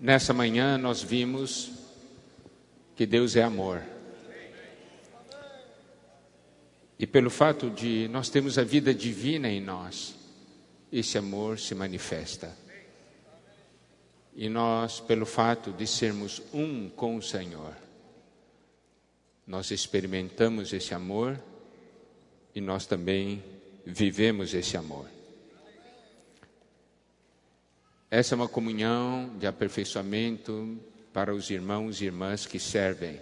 Nessa manhã nós vimos que Deus é amor. E pelo fato de nós termos a vida divina em nós, esse amor se manifesta. E nós, pelo fato de sermos um com o Senhor, nós experimentamos esse amor e nós também vivemos esse amor. Essa é uma comunhão de aperfeiçoamento para os irmãos e irmãs que servem.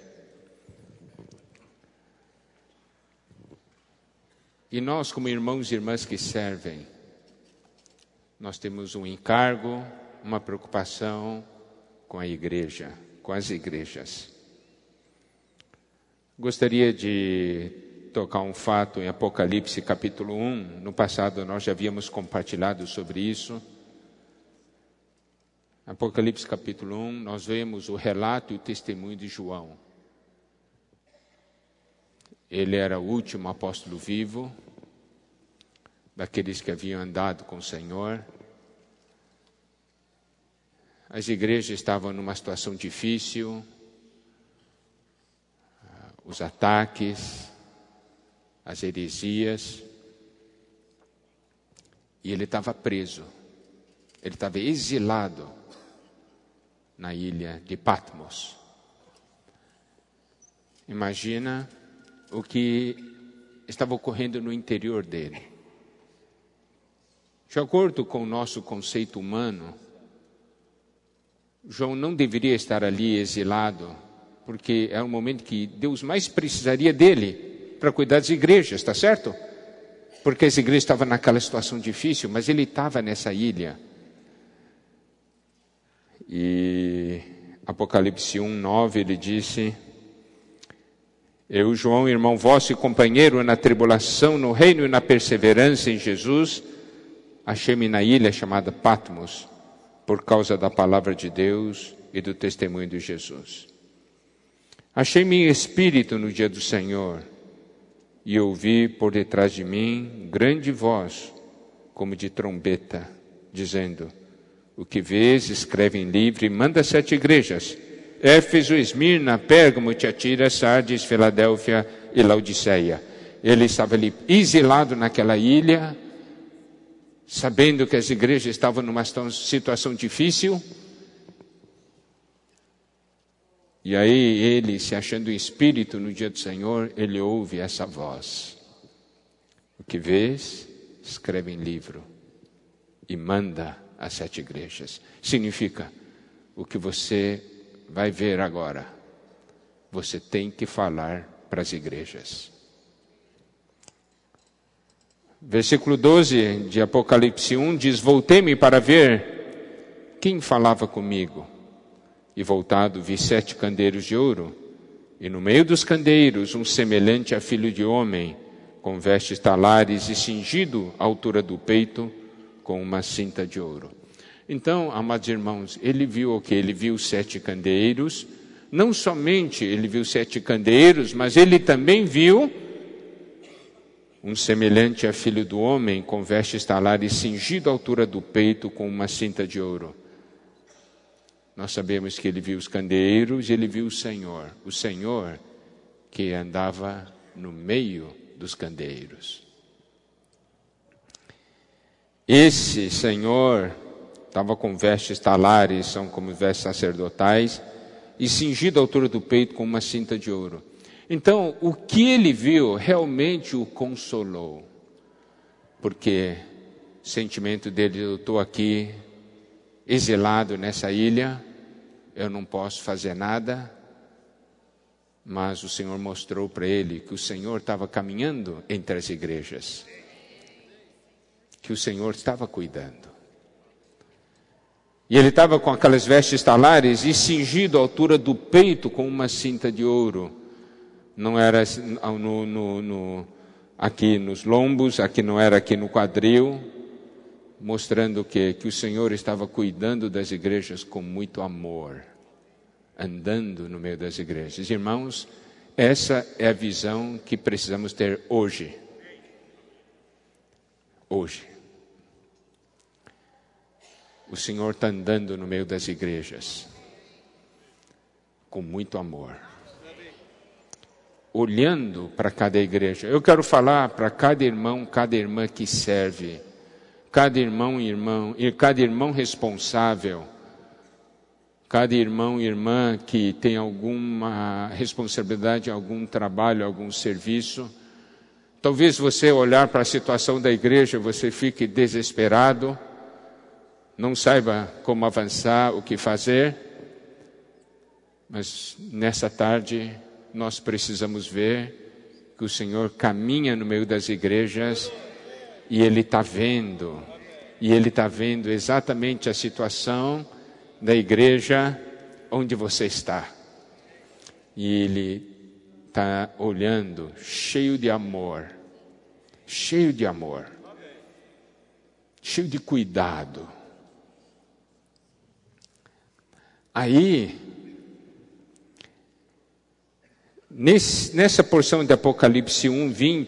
E nós, como irmãos e irmãs que servem, nós temos um encargo, uma preocupação com a igreja, com as igrejas. Gostaria de tocar um fato em Apocalipse capítulo 1. No passado nós já havíamos compartilhado sobre isso. Apocalipse capítulo 1, nós vemos o relato e o testemunho de João. Ele era o último apóstolo vivo, daqueles que haviam andado com o Senhor. As igrejas estavam numa situação difícil, os ataques, as heresias, e ele estava preso, ele estava exilado na ilha de Patmos. Imagina o que estava ocorrendo no interior dele. De acordo com o nosso conceito humano, João não deveria estar ali exilado, porque é o momento que Deus mais precisaria dele para cuidar das igrejas, está certo? Porque as igrejas estavam naquela situação difícil, mas ele estava nessa ilha. E Apocalipse 1:9 ele disse: eu, João, irmão vosso e companheiro na tribulação, no reino e na perseverança em Jesus, achei-me na ilha chamada Patmos, por causa da palavra de Deus e do testemunho de Jesus. Achei-me em espírito no dia do Senhor, e ouvi por detrás de mim grande voz, como de trombeta, dizendo: o que vês, escreve em livro e manda 7 igrejas: Éfeso, Esmirna, Pérgamo, Tiatira, Sardes, Filadélfia e Laodiceia. Ele estava ali exilado naquela ilha, sabendo que as igrejas estavam numa situação difícil. E aí ele, se achando em espírito no dia do Senhor, ele ouve essa voz: o que vês, escreve em livro e manda às 7 igrejas. Significa, o que você vai ver agora, você tem que falar para as igrejas. Versículo 12 de Apocalipse 1 diz: voltei-me para ver quem falava comigo. E voltado vi 7 candeiros de ouro, e no meio dos candeiros um semelhante a filho de homem, com vestes talares e cingido à altura do peito, com uma cinta de ouro. Então, amados irmãos, ele viu o que? Ele viu 7 candeiros. Não somente ele viu 7 candeiros, mas ele também viu um semelhante a filho do homem, com vestes talares cingido à altura do peito, com uma cinta de ouro. Nós sabemos que ele viu os candeeiros e ele viu o Senhor que andava no meio dos candeeiros. Esse Senhor estava com vestes talares, são como vestes sacerdotais, e cingido à altura do peito com uma cinta de ouro. Então, o que ele viu realmente o consolou, porque o sentimento dele: eu estou aqui exilado nessa ilha, eu não posso fazer nada, mas o Senhor mostrou para ele que o Senhor estava caminhando entre as igrejas, que o Senhor estava cuidando. E ele estava com aquelas vestes talares e cingido à altura do peito com uma cinta de ouro. Não era aqui nos lombos, aqui não era aqui no quadril, mostrando que o Senhor estava cuidando das igrejas com muito amor, andando no meio das igrejas. Irmãos, essa é a visão que precisamos ter hoje. Hoje. O Senhor está andando no meio das igrejas. com muito amor. Olhando para cada igreja. Eu quero falar para cada irmão, cada irmã que serve, cada irmão e cada irmão responsável, cada irmão e irmã que tem alguma responsabilidade, algum trabalho, algum serviço. Talvez você olhar para a situação da igreja, você fique desesperado, não saiba como avançar, o que fazer. Mas nessa tarde nós precisamos ver que o Senhor caminha no meio das igrejas e Ele está vendo. E Ele está vendo exatamente a situação da igreja onde você está. E Ele está olhando, cheio de amor, cheio de cuidado. Aí, nessa porção de Apocalipse 1,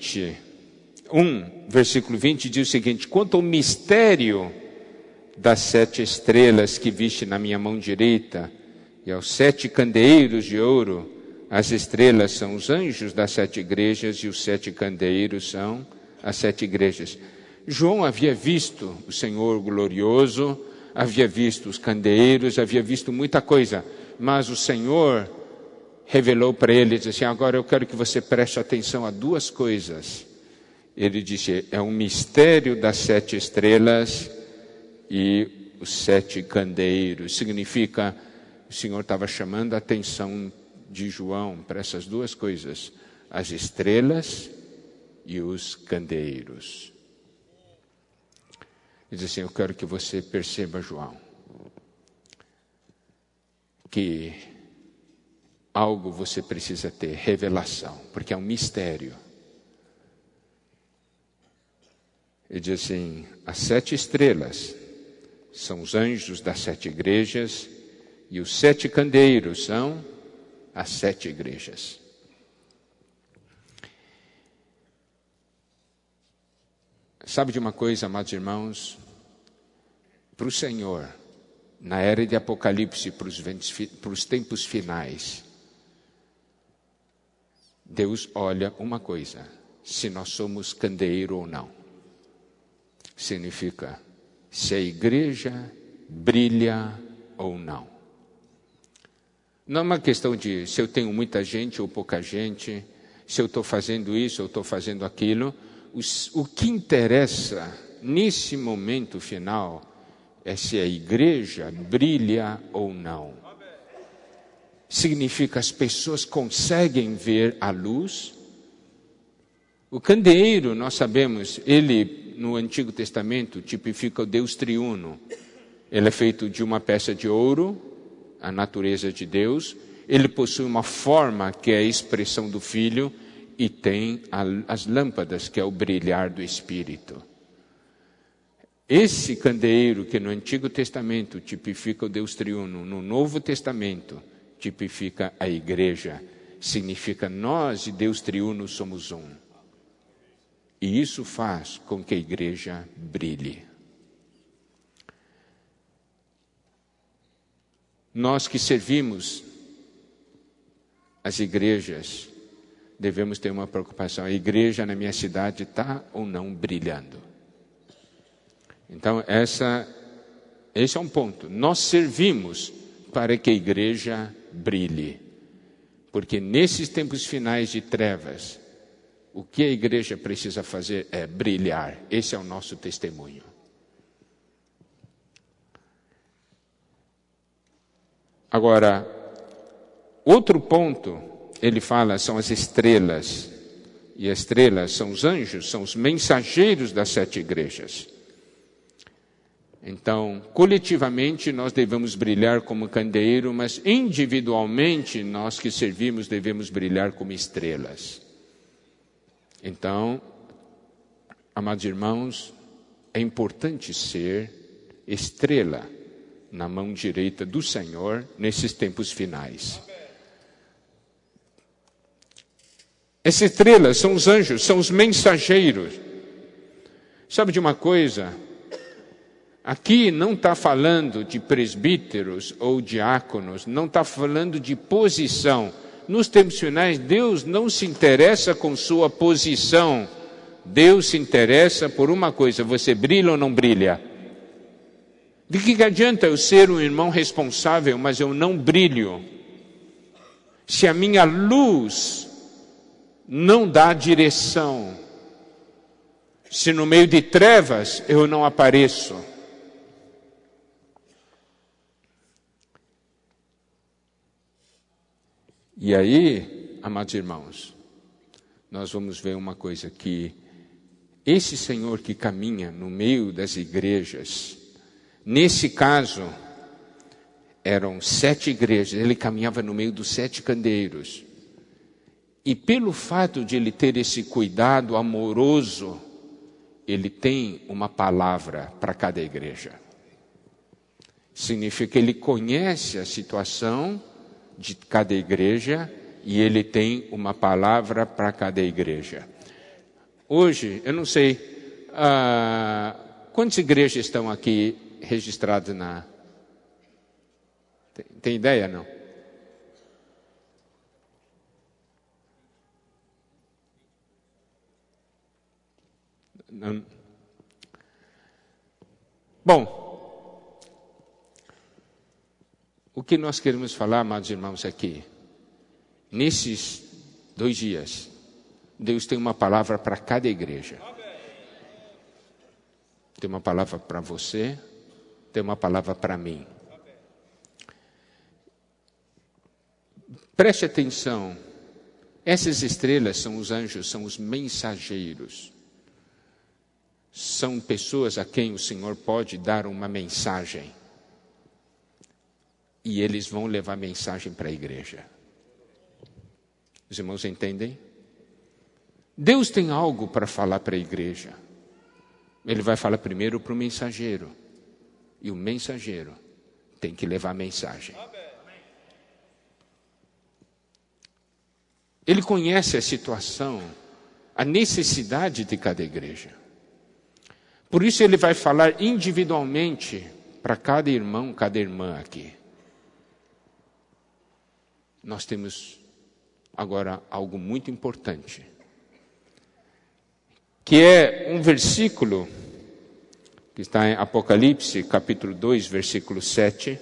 versículo 20, diz o seguinte: quanto ao mistério das 7 estrelas que viste na minha mão direita, e aos 7 candeeiros de ouro, as estrelas são os anjos das 7 igrejas, e os 7 candeeiros são as 7 igrejas. João havia visto o Senhor glorioso, havia visto os candeeiros, havia visto muita coisa, mas o Senhor revelou para ele, disse assim: agora eu quero que você preste atenção a 2 coisas. Ele disse: é um mistério das 7 estrelas e os 7 candeeiros. Significa, o Senhor estava chamando a atenção de João para essas 2 coisas: as estrelas e os candeeiros. Ele diz assim: eu quero que você perceba, João, que algo você precisa ter, revelação, porque é um mistério. Ele diz assim: as 7 estrelas são os anjos das 7 igrejas, e os 7 candeeiros são as 7 igrejas. Sabe de uma coisa, amados irmãos? Para o Senhor, na era de Apocalipse, para os tempos finais, Deus olha uma coisa: se nós somos candeeiro ou não. Significa se a igreja brilha ou não. Não é uma questão de se eu tenho muita gente ou pouca gente, se eu estou fazendo isso ou estou fazendo aquilo. O que interessa nesse momento final é se a igreja brilha ou não. Significa as pessoas conseguem ver a luz. O candeeiro, nós sabemos, ele no Antigo Testamento tipifica o Deus triuno. Ele é feito de uma peça de ouro, a natureza de Deus. Ele possui uma forma que é a expressão do Filho e tem as lâmpadas, que é o brilhar do Espírito. Esse candeeiro que no Antigo Testamento tipifica o Deus triuno, no Novo Testamento tipifica a igreja. Significa nós e Deus triuno somos um. E isso faz com que a igreja brilhe. Nós que servimos as igrejas, devemos ter uma preocupação: a igreja na minha cidade está ou não brilhando? Então, esse é um ponto. Nós servimos para que a igreja brilhe. Porque nesses tempos finais de trevas, o que a igreja precisa fazer é brilhar. Esse é o nosso testemunho. Agora, outro ponto, ele fala, são as estrelas. E as estrelas são os anjos, são os mensageiros das 7 igrejas. Então, coletivamente, nós devemos brilhar como candeeiro, mas individualmente, nós que servimos devemos brilhar como estrelas. Então, amados irmãos, é importante ser estrela na mão direita do Senhor nesses tempos finais. Essas estrelas são os anjos, são os mensageiros. Sabe de uma coisa? Aqui não está falando de presbíteros ou diáconos, não está falando de posição. Nos tempos finais, Deus não se interessa com sua posição. Deus se interessa por uma coisa: você brilha ou não brilha? De que adianta eu ser um irmão responsável, mas eu não brilho? Se a minha luz não dá direção, se no meio de trevas eu não apareço. E aí, amados irmãos, nós vamos ver uma coisa, que esse Senhor que caminha no meio das igrejas, nesse caso, eram 7 igrejas, ele caminhava no meio dos 7 candeeiros. E pelo fato de ele ter esse cuidado amoroso, ele tem uma palavra para cada igreja. Significa que ele conhece a situação de cada igreja e ele tem uma palavra para cada igreja. Hoje, eu não sei, quantas igrejas estão aqui registradas na... Tem ideia, não? Não. Bom, o que nós queremos falar, amados irmãos, aqui, nesses 2 dias, Deus tem uma palavra para cada igreja. Tem uma palavra para você, tem uma palavra para mim. Preste atenção, essas estrelas são os anjos, são os mensageiros. São pessoas a quem o Senhor pode dar uma mensagem. E eles vão levar a mensagem para a igreja. Os irmãos entendem? Deus tem algo para falar para a igreja. Ele vai falar primeiro para o mensageiro. E o mensageiro tem que levar a mensagem. Ele conhece a situação, a necessidade de cada igreja. Por isso ele vai falar individualmente para cada irmão, cada irmã aqui. Nós temos agora algo muito importante, que é um versículo que está em Apocalipse, capítulo 2, versículo 7.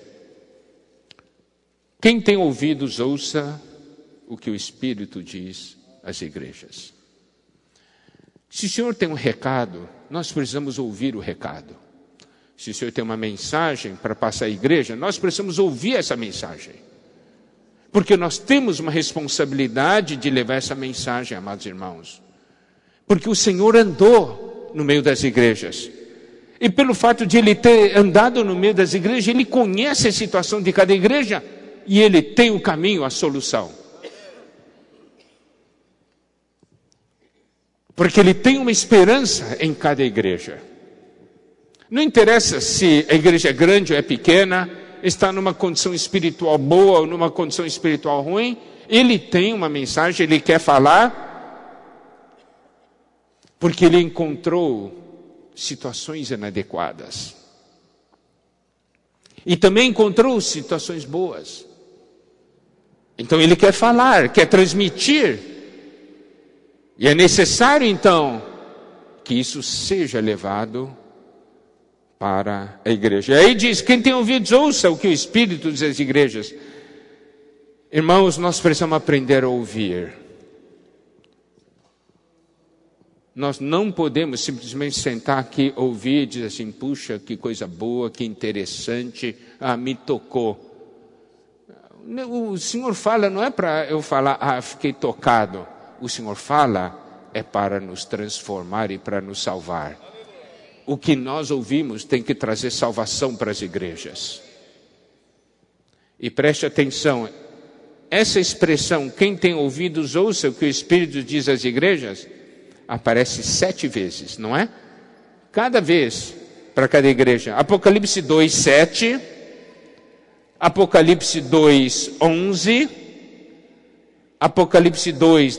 Quem tem ouvidos, ouça o que o Espírito diz às igrejas. Se o Senhor tem um recado, nós precisamos ouvir o recado. Se o Senhor tem uma mensagem para passar à igreja, nós precisamos ouvir essa mensagem. Porque nós temos uma responsabilidade de levar essa mensagem, amados irmãos. Porque o Senhor andou no meio das igrejas. E pelo fato de Ele ter andado no meio das igrejas, Ele conhece a situação de cada igreja e Ele tem o caminho, a solução. Porque Ele tem uma esperança em cada igreja. Não interessa se a igreja é grande ou é pequena, está numa condição espiritual boa ou numa condição espiritual ruim, Ele tem uma mensagem, Ele quer falar, porque Ele encontrou situações inadequadas. E também encontrou situações boas. Então Ele quer falar, quer transmitir. E é necessário então que isso seja levado para a igreja. E aí diz, quem tem ouvidos, ouça o que o Espírito diz às igrejas. Irmãos, nós precisamos aprender a ouvir. Nós não podemos simplesmente sentar aqui, ouvir e dizer assim, puxa, que coisa boa, que interessante, me tocou. O Senhor fala, não é para eu falar, fiquei tocado. O Senhor fala, é para nos transformar e para nos salvar. O que nós ouvimos tem que trazer salvação para as igrejas. E preste atenção, essa expressão, quem tem ouvidos, ouça o que o Espírito diz às igrejas, aparece 7 vezes, não é? Cada vez para cada igreja. Apocalipse 2, 7, Apocalipse 2, 11, Apocalipse 2,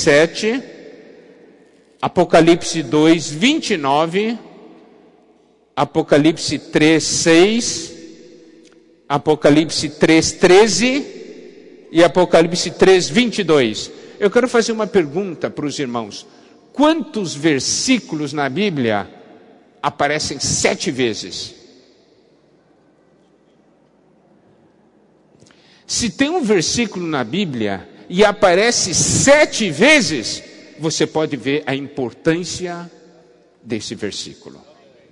17, Apocalipse 2, 29, Apocalipse 3:6, Apocalipse 3:13 e Apocalipse 3:22. Eu quero fazer uma pergunta para os irmãos. Quantos versículos na Bíblia aparecem 7 vezes? Se tem um versículo na Bíblia e aparece 7 vezes, você pode ver a importância desse versículo.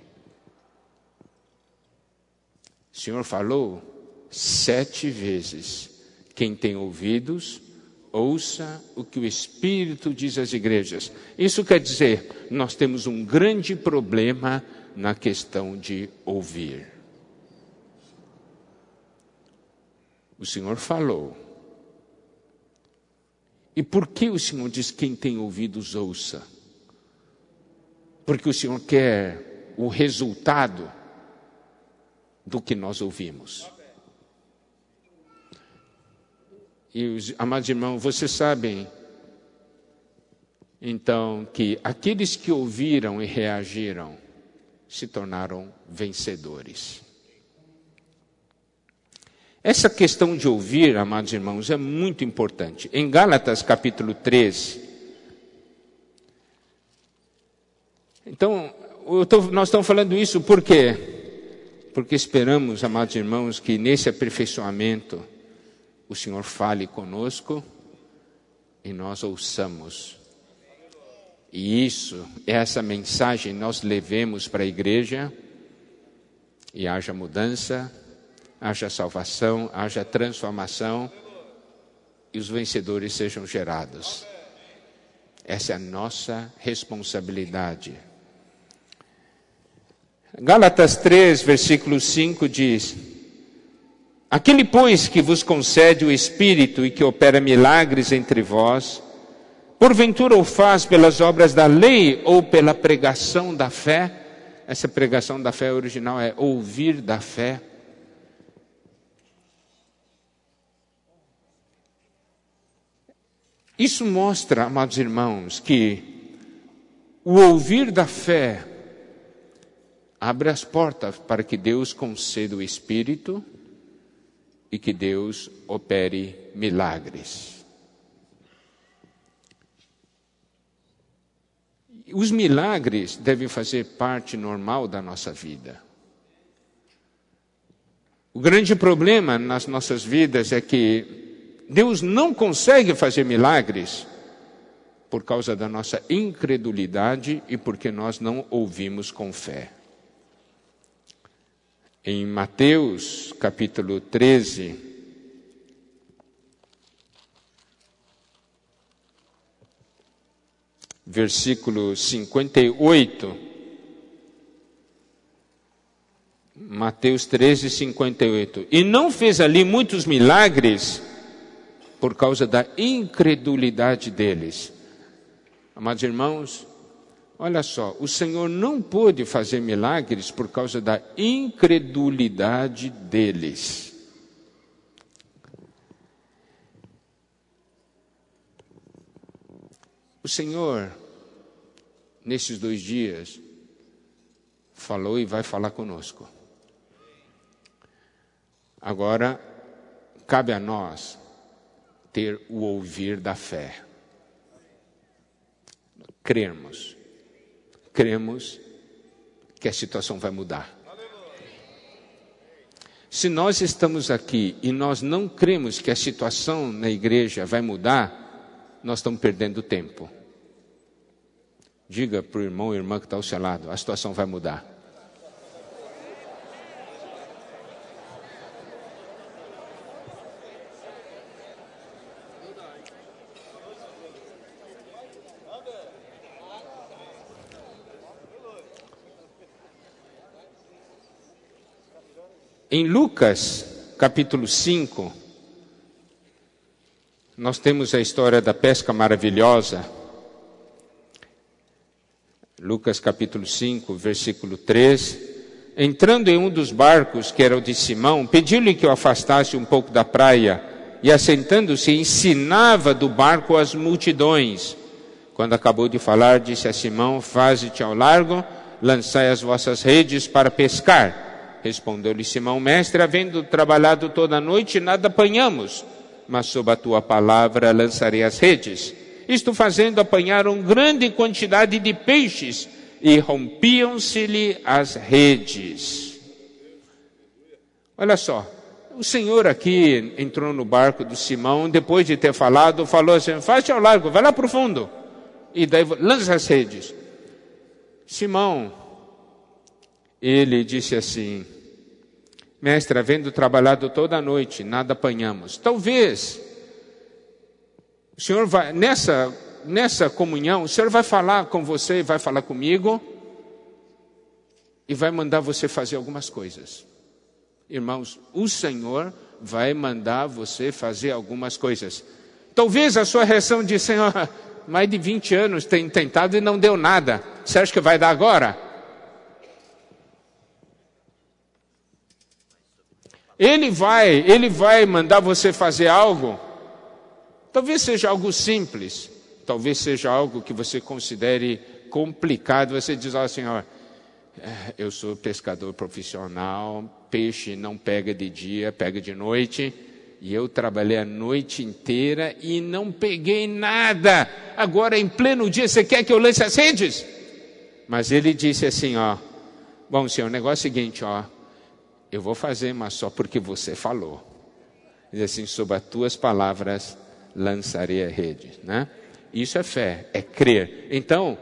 O Senhor falou 7 vezes. Quem tem ouvidos, ouça o que o Espírito diz às igrejas. Isso quer dizer, nós temos um grande problema na questão de ouvir. O Senhor falou. E por que o Senhor diz quem tem ouvidos, ouça? Porque o Senhor quer o resultado do que nós ouvimos. E, amados irmãos, vocês sabem, então, que aqueles que ouviram e reagiram se tornaram vencedores. Essa questão de ouvir, amados irmãos, é muito importante. Em Gálatas capítulo 3, então, nós estamos falando isso por quê? Porque esperamos, amados irmãos, que nesse aperfeiçoamento o Senhor fale conosco e nós ouçamos. E essa mensagem nós levemos para a igreja e haja mudança, haja salvação, haja transformação e os vencedores sejam gerados. Essa é a nossa responsabilidade. Gálatas 3, versículo 5 diz: aquele, pois, que vos concede o Espírito e que opera milagres entre vós, porventura o faz pelas obras da lei ou pela pregação da fé? Essa pregação da fé original é ouvir da fé. Isso mostra, amados irmãos, que o ouvir da fé abre as portas para que Deus conceda o Espírito e que Deus opere milagres. Os milagres devem fazer parte normal da nossa vida. O grande problema nas nossas vidas é que Deus não consegue fazer milagres por causa da nossa incredulidade e porque nós não ouvimos com fé. Em Mateus capítulo 13, versículo 58, Mateus 13, 58. E não fez ali muitos milagres por causa da incredulidade deles. Amados irmãos, olha só, o Senhor não pôde fazer milagres por causa da incredulidade deles. O Senhor, nesses 2 dias, falou e vai falar conosco. Agora, cabe a nós ter o ouvir da fé. Cremos que a situação vai mudar. Se nós estamos aqui e nós não cremos que a situação na igreja vai mudar, nós estamos perdendo tempo. Diga para o irmão ou irmã que está ao seu lado, a situação vai mudar. Em Lucas, capítulo 5, nós temos a história da pesca maravilhosa. Lucas, capítulo 5, versículo 3. Entrando em um dos barcos, que era o de Simão, pediu-lhe que o afastasse um pouco da praia, e assentando-se, ensinava do barco as multidões. Quando acabou de falar, disse a Simão: faze-te ao largo lançai as vossas redes para pescar. Respondeu-lhe Simão: Mestre, havendo trabalhado toda a noite, nada apanhamos, mas sob a tua palavra lançarei as redes. Isto fazendo, apanharam grande quantidade de peixes, e rompiam-se-lhe as redes. Olha só, o Senhor aqui entrou no barco do Simão, depois de ter falado, falou assim: faz-te ao largo, vai lá para o fundo, e daí lança as redes. Simão, ele disse assim: Mestre, havendo trabalhado toda a noite, nada apanhamos. Talvez o Senhor vai, nessa comunhão, o Senhor vai falar com você, vai falar comigo, e vai mandar você fazer algumas coisas. Irmãos, o Senhor vai mandar você fazer algumas coisas. Talvez a sua reação de Senhor, mais de 20 anos tem tentado e não deu nada. Você acha que vai dar agora? Ele vai mandar você fazer algo. Talvez seja algo simples. Talvez seja algo que você considere complicado. Você diz assim: ó, eu sou pescador profissional, peixe não pega de dia, pega de noite, e eu trabalhei a noite inteira e não peguei nada. Agora, em pleno dia, você quer que eu lance as redes? Mas ele disse assim, ó: bom, senhor, o negócio é o seguinte, ó, eu vou fazer, mas só porque você falou. Diz assim: sob as tuas palavras lançarei a rede, né? Isso é fé, é crer. Então,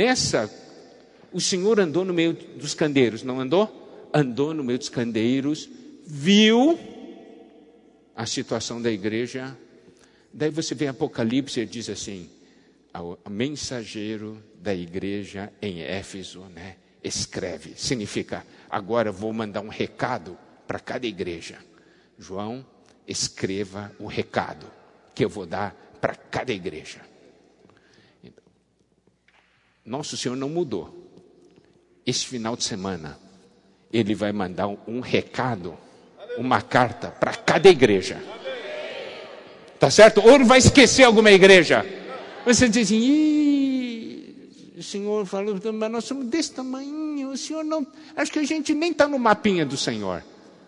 o Senhor andou no meio dos candeiros, não andou? Andou no meio dos candeiros, viu a situação da igreja. Daí você vê Apocalipse e diz assim: o mensageiro da igreja em Éfeso, né, escreve. Significa, agora vou mandar um recado para cada igreja. João, escreva o recado que eu vou dar para cada igreja. Nosso Senhor não mudou. Esse final de semana, Ele vai mandar um recado, uma carta para cada igreja. Tá certo? Ou Ele vai esquecer alguma igreja. Você diz assim: o Senhor falou, mas nós somos desse tamanho, o Senhor não... Acho que a gente nem está no mapinha do Senhor.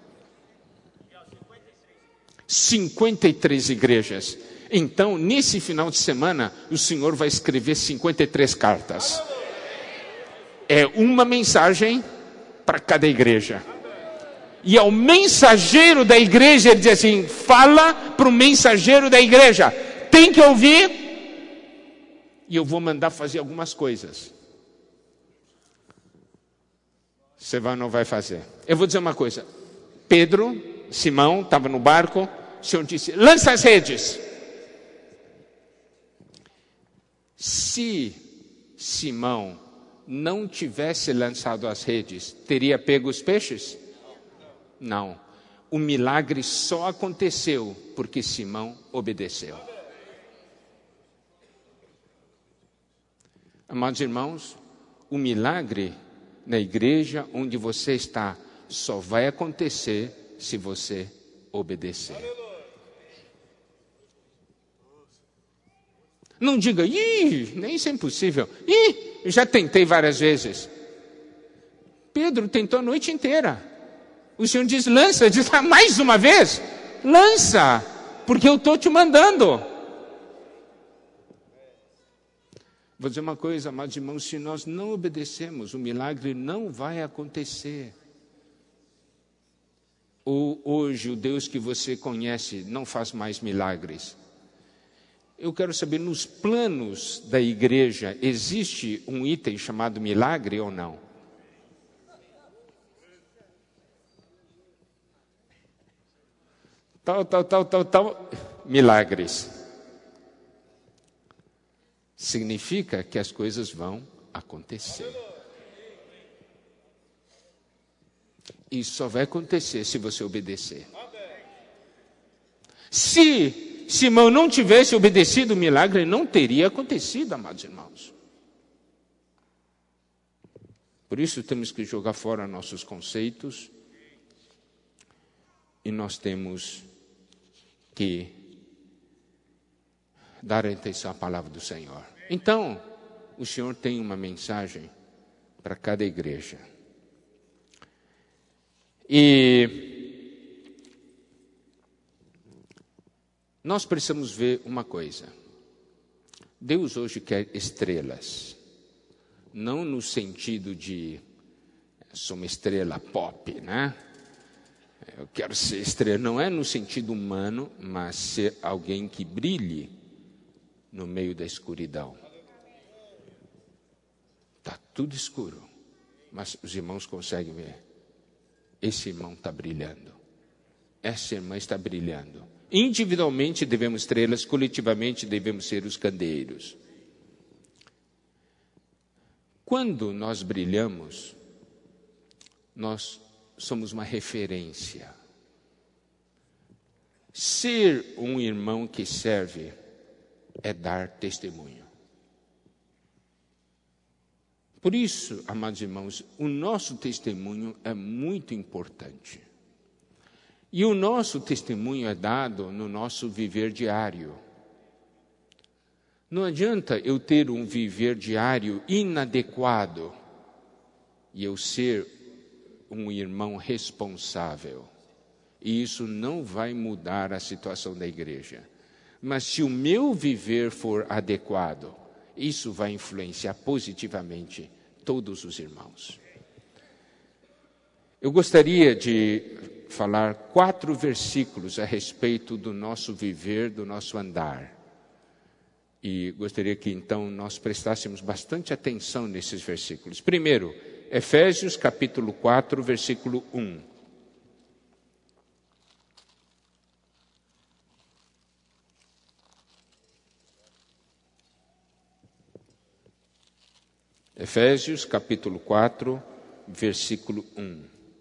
53 igrejas. Então, nesse final de semana, o Senhor vai escrever 53 cartas. É uma mensagem para cada igreja. E ao mensageiro da igreja, ele diz assim: fala para o mensageiro da igreja, tem que ouvir, e eu vou mandar fazer algumas coisas. Você vai ou não vai fazer? Eu vou dizer uma coisa: Simão estava no barco, o Senhor disse: lança as redes. Se Simão não tivesse lançado as redes, teria pego os peixes? Não. O milagre só aconteceu porque Simão obedeceu. Amados irmãos, o milagre na igreja onde você está só vai acontecer se você obedecer. Não diga: nem isso é impossível. Já tentei várias vezes. Pedro tentou a noite inteira. O Senhor diz: lança. Diz: mais uma vez? Lança, porque eu estou te mandando. Vou dizer uma coisa, amados irmãos: se nós não obedecemos, o milagre não vai acontecer. Ou hoje o Deus que você conhece não faz mais milagres? Eu quero saber, nos planos da igreja, existe um item chamado milagre ou não? Tal, milagres. Significa que as coisas vão acontecer. Isso só vai acontecer se você obedecer. Se Simão não tivesse obedecido, o milagre não teria acontecido, amados irmãos. Por isso temos que jogar fora nossos conceitos e nós temos que dar atenção à palavra do Senhor. Então, o Senhor tem uma mensagem para cada igreja. E nós precisamos ver uma coisa. Deus hoje quer estrelas, não no sentido de sou uma estrela pop, né? Eu quero ser estrela, não é no sentido humano, mas ser alguém que brilhe no meio da escuridão. Está tudo escuro, mas os irmãos conseguem ver. Esse irmão está brilhando. Essa irmã está brilhando. Individualmente devemos estrelas, coletivamente devemos ser os candeeiros. Quando nós brilhamos, nós somos uma referência. Ser um irmão que serve é dar testemunho. Por isso, amados irmãos, o nosso testemunho é muito importante. E o nosso testemunho é dado no nosso viver diário. Não adianta eu ter um viver diário inadequado e eu ser um irmão responsável. E isso não vai mudar a situação da igreja. Mas se o meu viver for adequado, isso vai influenciar positivamente todos os irmãos. Eu gostaria de falar 4 versículos a respeito do nosso viver, do nosso andar. E gostaria que então nós prestássemos bastante atenção nesses versículos. Primeiro, Efésios capítulo 4, versículo 1. Efésios capítulo 4, versículo 1.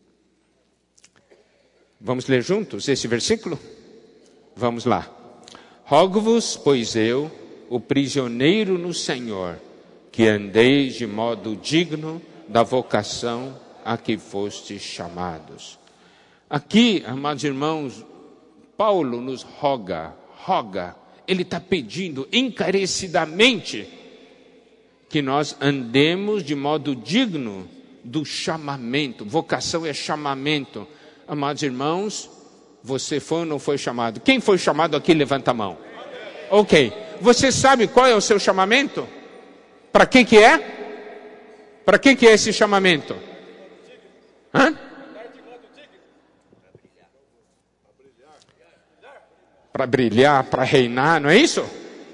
Vamos ler juntos esse versículo? Vamos lá. Rogo-vos, pois eu, o prisioneiro no Senhor, que andeis de modo digno da vocação a que fostes chamados. Aqui, amados irmãos, Paulo nos roga, ele está pedindo encarecidamente que nós andemos de modo digno do chamamento. Vocação é chamamento. Amados irmãos, você foi ou não foi chamado? Quem foi chamado aqui, levanta a mão. Ok. Você sabe qual é o seu chamamento? Para que é? Para que é esse chamamento? Hã? Para brilhar, para reinar, não é isso?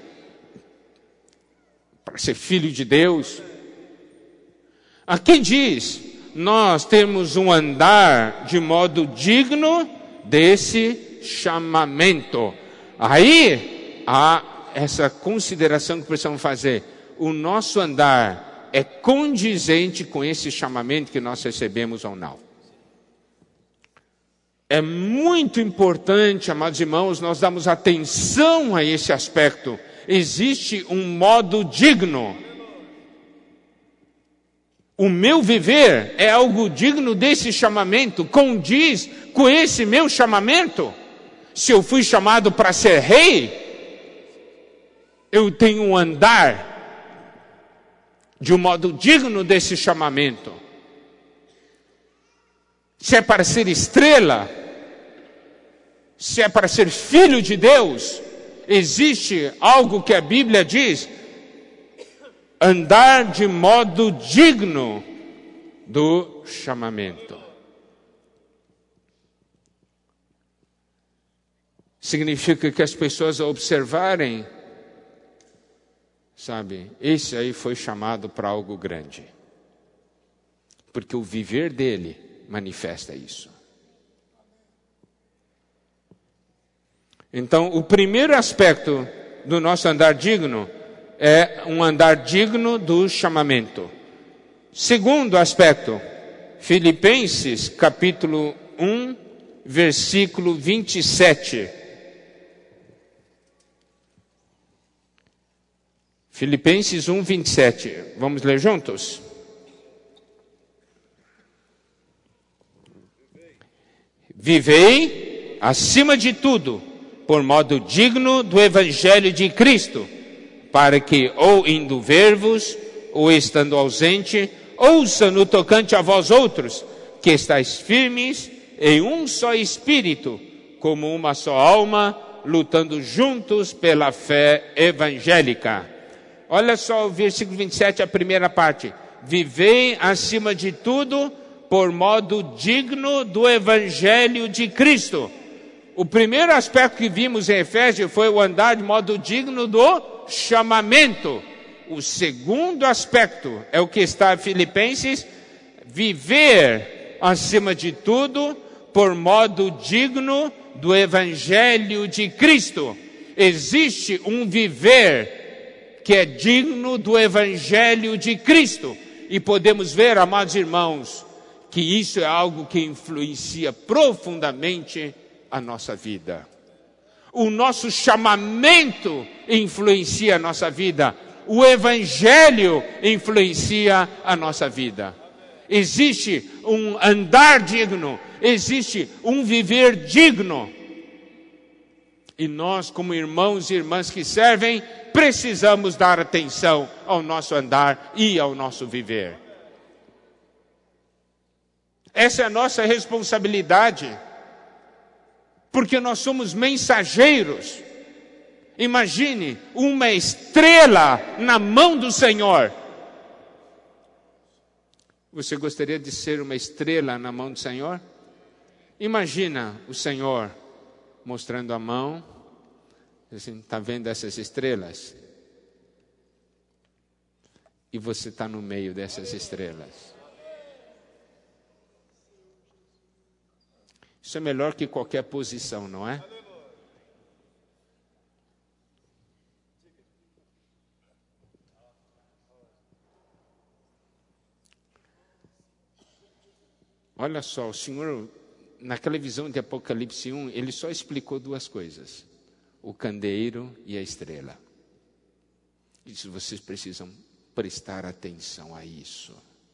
Para ser filho de Deus. Aqui diz, nós temos um andar de modo digno desse chamamento. Aí há essa consideração que precisamos fazer. O nosso andar é condizente com esse chamamento que nós recebemos ou não. É muito importante, amados irmãos, nós darmos atenção a esse aspecto. Existe um modo digno. O meu viver é algo digno desse chamamento, condiz com esse meu chamamento. Se eu fui chamado para ser rei, eu tenho um andar de um modo digno desse chamamento. Se é para ser estrela, se é para ser filho de Deus, existe algo que a Bíblia diz, andar de modo digno do chamamento. Significa que as pessoas observarem, sabe, esse aí foi chamado para algo grande. Porque o viver dele manifesta isso. Então, o primeiro aspecto do nosso andar digno é um andar digno do chamamento. Segundo aspecto, Filipenses capítulo 1, versículo 27. Filipenses 1, 27. Vamos ler juntos? Vivei, acima de tudo, por modo digno do Evangelho de Cristo, para que, ou indo ver-vos, ou estando ausente, ouça no tocante a vós outros, que estáis firmes em um só espírito, como uma só alma, lutando juntos pela fé evangélica. Olha só o versículo 27, a primeira parte. Vivei acima de tudo por modo digno do evangelho de Cristo. O primeiro aspecto que vimos em Efésios foi o andar de modo digno do chamamento. O segundo aspecto é o que está em Filipenses, viver acima de tudo por modo digno do evangelho de Cristo. Existe um viver que é digno do evangelho de Cristo. E podemos ver, amados irmãos, que isso é algo que influencia profundamente a nossa vida. O nosso chamamento influencia a nossa vida. O evangelho influencia a nossa vida. Existe um andar digno, existe um viver digno. E nós, como irmãos e irmãs que servem, precisamos dar atenção ao nosso andar e ao nosso viver. Essa é a nossa responsabilidade, porque nós somos mensageiros. Imagine uma estrela na mão do Senhor. Você gostaria de ser uma estrela na mão do Senhor? Imagina o Senhor mostrando a mão, assim, está vendo essas estrelas? E você está no meio dessas estrelas. Isso é melhor que qualquer posição, não é? Olha só, o Senhor, naquela visão de Apocalipse 1, ele só explicou duas coisas: o candeeiro e a estrela. Isso vocês precisam prestar atenção a isso.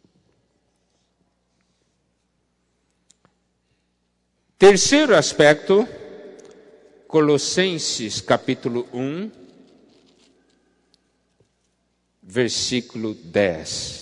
Terceiro aspecto, Colossenses capítulo 1, versículo 10.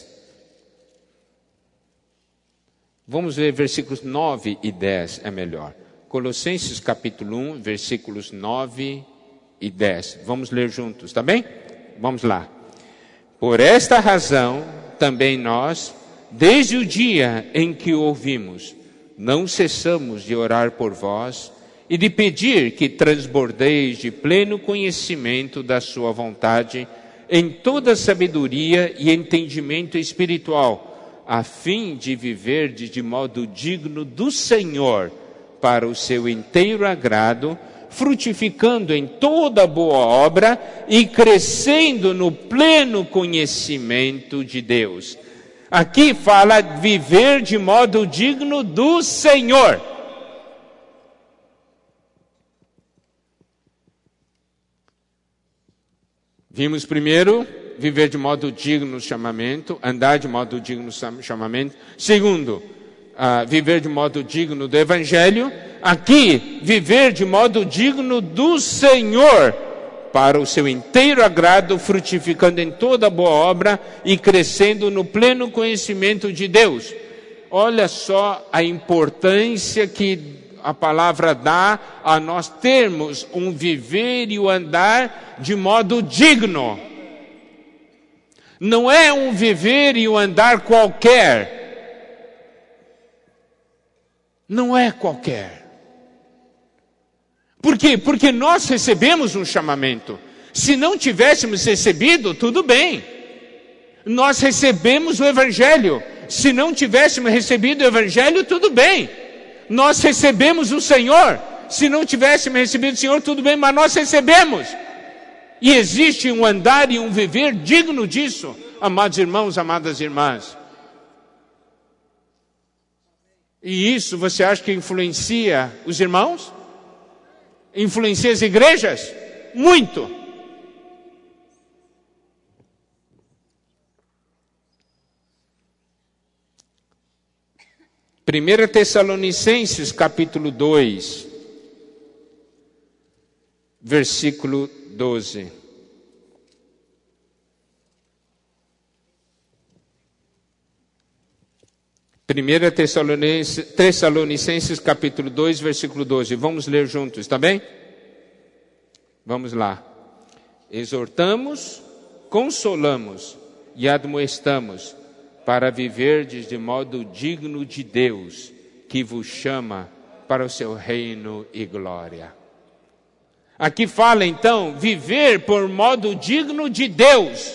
Vamos ver versículos 9 e 10, é melhor. Colossenses capítulo 1, versículos 9 e 10. Vamos ler juntos, tá bem? Vamos lá. Por esta razão, também nós, desde o dia em que o ouvimos, não cessamos de orar por vós e de pedir que transbordeis de pleno conhecimento da sua vontade em toda sabedoria e entendimento espiritual, a fim de viver de modo digno do Senhor, para o seu inteiro agrado, frutificando em toda boa obra e crescendo no pleno conhecimento de Deus. Aqui fala viver de modo digno do Senhor. Vimos primeiro, viver de modo digno no chamamento, andar de modo digno no chamamento. Segundo, viver de modo digno do Evangelho. Aqui, viver de modo digno do Senhor, para o seu inteiro agrado, frutificando em toda boa obra e crescendo no pleno conhecimento de Deus. Olha só a importância que a palavra dá a nós termos um viver e o andar de modo digno. Não é um viver e um andar qualquer. Não é qualquer. Por quê? Porque nós recebemos um chamamento. Se não tivéssemos recebido, tudo bem. Nós recebemos o Evangelho. Se não tivéssemos recebido o Evangelho, tudo bem. Nós recebemos o Senhor. Se não tivéssemos recebido o Senhor, tudo bem, mas nós recebemos. E existe um andar e um viver digno disso, amados irmãos, amadas irmãs. E isso você acha que influencia os irmãos? Influencia as igrejas? Muito. Primeira Tessalonicenses, capítulo 2, versículo 12. 1 Tessalonicenses capítulo 2, versículo 12. Vamos ler juntos, tá bem? Vamos lá. Exortamos, consolamos e admoestamos para viverdes de modo digno de Deus, que vos chama para o seu reino e glória. Aqui fala então, viver por modo digno de Deus,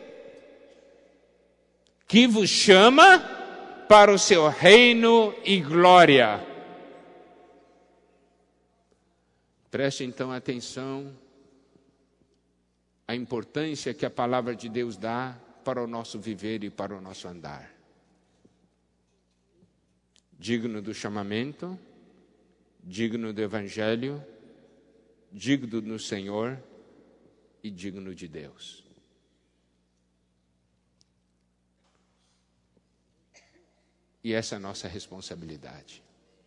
que vos chama para o seu reino e glória. Preste então atenção à importância que a palavra de Deus dá para o nosso viver e para o nosso andar. Digno do chamamento, digno do Evangelho, digno do Senhor e digno de Deus. E essa é a nossa responsabilidade.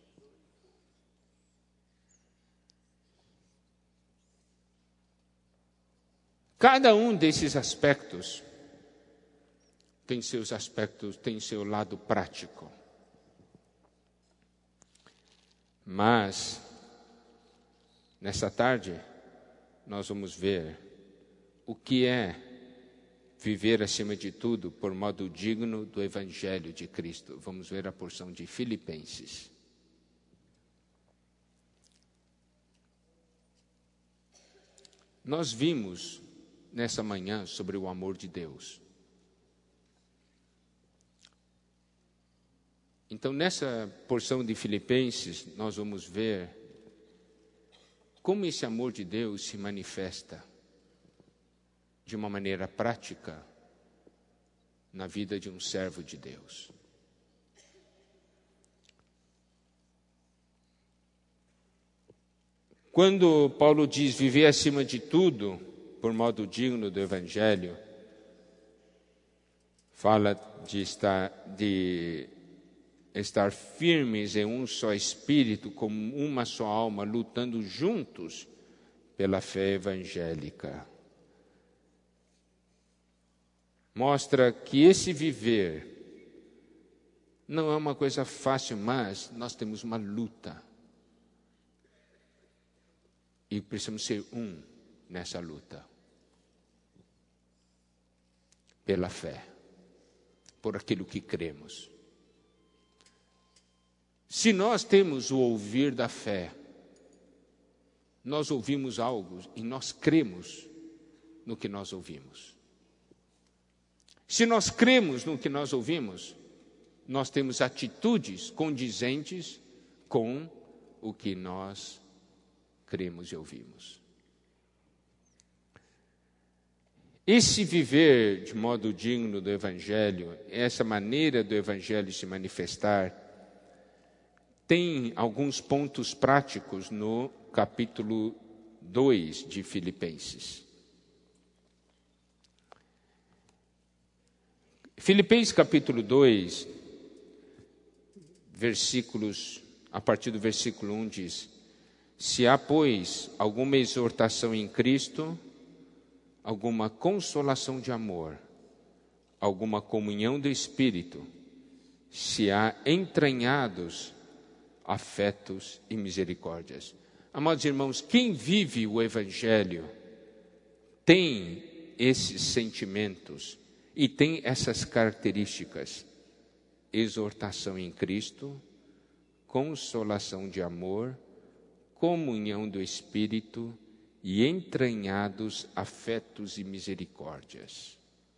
Cada um desses aspectos tem seus aspectos, tem seu lado prático. Mas, nessa tarde, nós vamos ver o que é viver acima de tudo por modo digno do Evangelho de Cristo. Vamos ver a porção de Filipenses. Nós vimos nessa manhã sobre o amor de Deus. Então, nessa porção de Filipenses, nós vamos ver como esse amor de Deus se manifesta de uma maneira prática na vida de um servo de Deus. Quando Paulo diz viver acima de tudo, por modo digno do Evangelho, fala de estar firmes em um só espírito, como uma só alma, lutando juntos pela fé evangélica. Mostra que esse viver não é uma coisa fácil, mas nós temos uma luta. E precisamos ser um nessa luta. Pela fé. Por aquilo que cremos. Se nós temos o ouvir da fé, nós ouvimos algo e nós cremos no que nós ouvimos. Se nós cremos no que nós ouvimos, nós temos atitudes condizentes com o que nós cremos e ouvimos. Esse viver de modo digno do Evangelho, essa maneira do Evangelho se manifestar, tem alguns pontos práticos no capítulo 2 de Filipenses. Filipenses capítulo 2, a partir do versículo 1 diz: se há, pois, alguma exortação em Cristo, alguma consolação de amor, alguma comunhão do Espírito, se há entranhados afetos e misericórdias. Amados irmãos, quem vive o Evangelho tem esses sentimentos e tem essas características: exortação em Cristo, consolação de amor, comunhão do Espírito e entranhados afetos e misericórdias.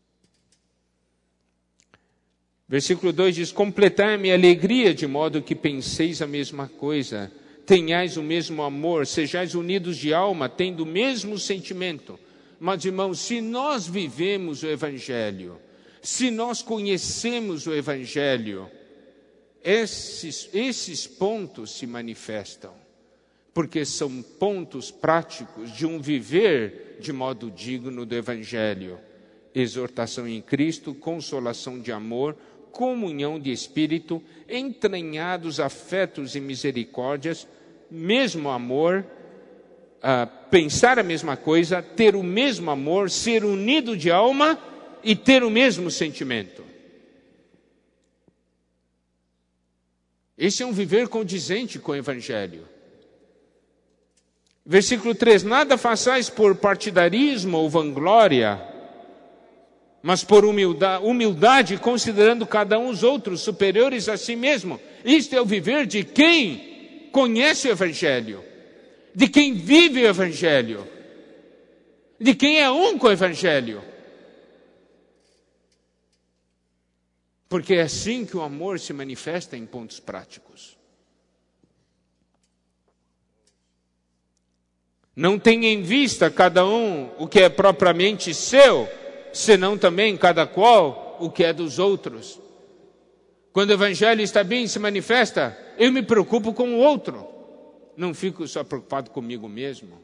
Versículo 2 diz: completai-me a alegria de modo que penseis a mesma coisa, tenhais o mesmo amor, sejais unidos de alma, tendo o mesmo sentimento. Mas, irmãos, se nós vivemos o Evangelho, se nós conhecemos o Evangelho, esses pontos se manifestam, porque são pontos práticos de um viver de modo digno do Evangelho. Exortação em Cristo, consolação de amor, comunhão de Espírito, entranhados afetos e misericórdias, mesmo amor, pensar a mesma coisa, ter o mesmo amor, ser unido de alma e ter o mesmo sentimento. Esse é um viver condizente com o Evangelho. Versículo 3, nada façais por partidarismo ou vanglória, mas por humildade, considerando cada um os outros superiores a si mesmo. Isto é o viver de quem conhece o Evangelho, de quem vive o Evangelho, de quem é um com o Evangelho. Porque é assim que o amor se manifesta em pontos práticos. Não tenha em vista cada um o que é propriamente seu, senão também cada qual o que é dos outros. Quando o Evangelho está bem se manifesta, eu me preocupo com o outro. Não fico só preocupado comigo mesmo.